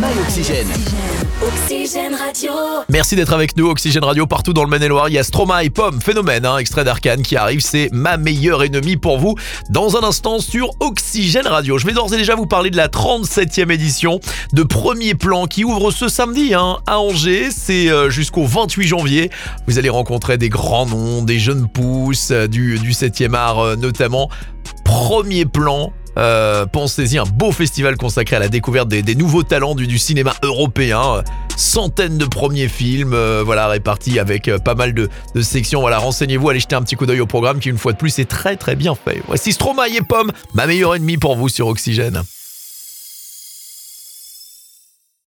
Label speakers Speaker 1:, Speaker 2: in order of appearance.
Speaker 1: My Oxygène.
Speaker 2: Oxygène Radio.
Speaker 3: Merci d'être avec nous, Oxygène Radio, partout dans le Maine-et-Loire. Il y a Stromae et Pomme, Phénomène, extrait d'Arcane qui arrive. C'est ma meilleure ennemie pour vous dans un instant sur Oxygène Radio. Je vais d'ores et déjà vous parler de la 37e édition de Premier Plan qui ouvre ce samedi à Angers. C'est jusqu'au 28 janvier. Vous allez rencontrer des grands noms, des jeunes pousses du 7e art notamment. Premier Plan. Pensez-y, un beau festival consacré à la découverte des nouveaux talents du cinéma européen. Centaines de premiers films, répartis avec pas mal de sections. Voilà, renseignez-vous, allez jeter un petit coup d'œil au programme qui, une fois de plus, est très très bien fait. Voici Stromae et Pomme, ma meilleure ennemie pour vous sur Oxygène.